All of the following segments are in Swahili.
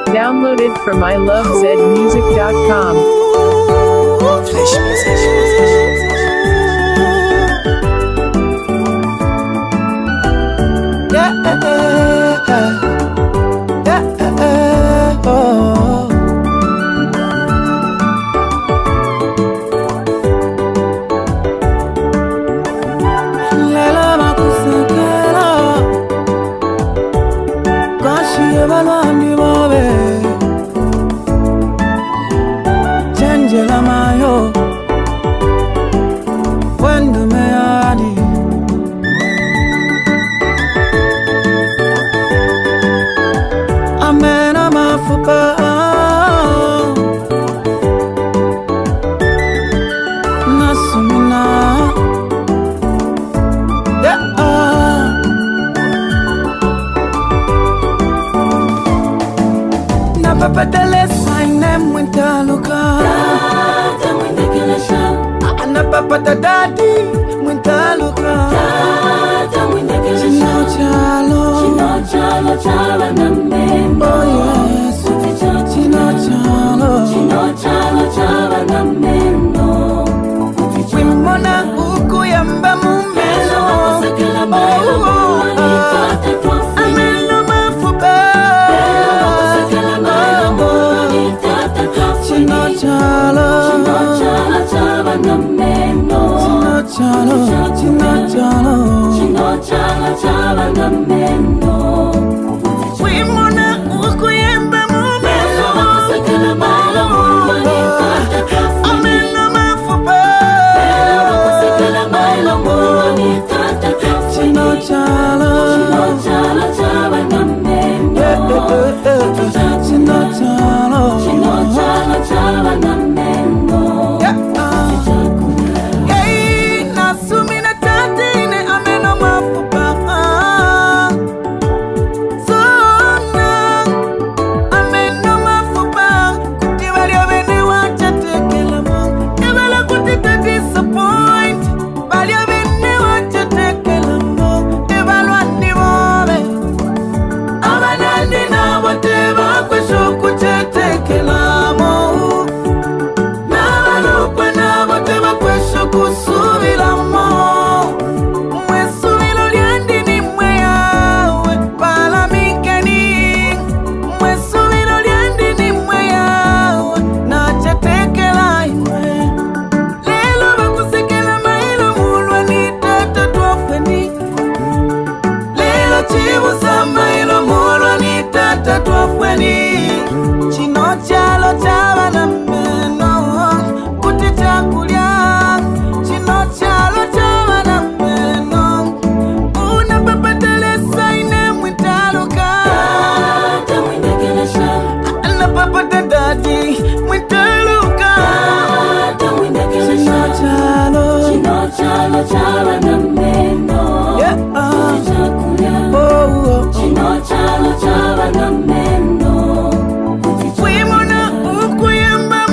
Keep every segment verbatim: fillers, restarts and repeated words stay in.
Downloaded from I love zed music dot com. Flash music. Yeah, yeah, oh. Lela makusekela, kashi ebalwandi bobe, changela mayo, wendo meadi. Amena mafupa, nasumina, yeah. Na papatele saine mwenta luka, Tata mwende kelesha, na papata dadi mwenta luka, tata mwende kelesha. chino chalo, Chino chalo chala na mendo. oh yes, chino chalo, Chino chalo chala na mendo. wimona uku yamba mumelo, Sekela mayo mwani tata twafi. ameno mafupa, Sekela mayo mwani tata twafi. chino chalo, Chino chala chala na mendo. chino chalo, chino chalo, Chino chala chala na mendo. wimona uku yamba mumelo, Sekela mayo mwani tata twafi. ameno mafupa, Sekela mayo mwani tata twafi. chino chalo, Chino chala chala na mendo. chino chalo, Chino chala chala na mendo. Yay, nasumina tatine ameno mafupa. Sona, ameno mafupa. Kuti walio bene wacha tekela mo. Ebala kuti te disappoint. Walio bene wacha tekela mo. Ebala ni mobe. Abanandi na whatever kwesho kuchetekela mo. Nabalukwe nabateba kwesho kusubiramo. Mwesubilo lyandi ni mwe yawe palamikeni. Mwesubilo lyandi ni mwe yawe nachetekela imwe. Lelo bakusekela mailo mulwa ni tata twafeni. Lelo chibusa mailo mulwa ni tata twafeni. Chino chalo chabana meno kuti chakulya. Chino chalo chabana meno unapapatele saine mwitaluka. Tata mwende kelesha, Anapapata dadi mwitaluka. tata mwende Chino kelesha. chalo, Chino chalo chala na mendo. yeah, Chakulia. oh, oh. Chino chalo chala na mendo. Wimona ukuyamba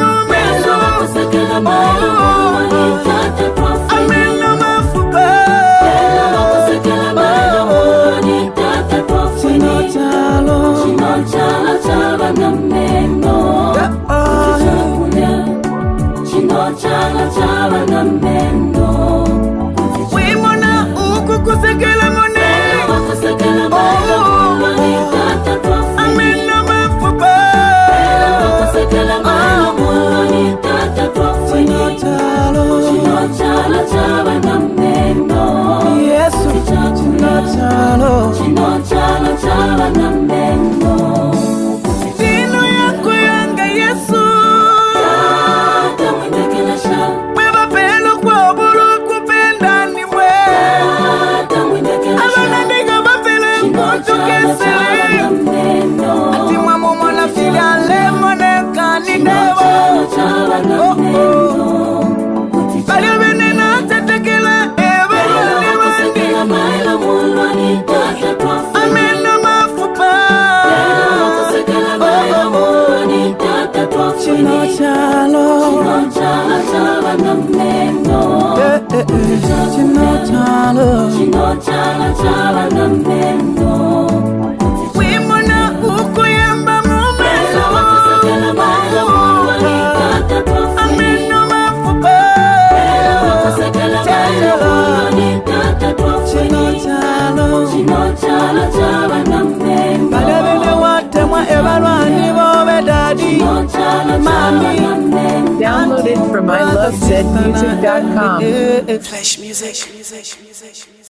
kyalo ky'abanammemba balabene watemwa ebalwanyi bobe dadi mami Downloaded from I love zed music dot com. Flash music, music, music.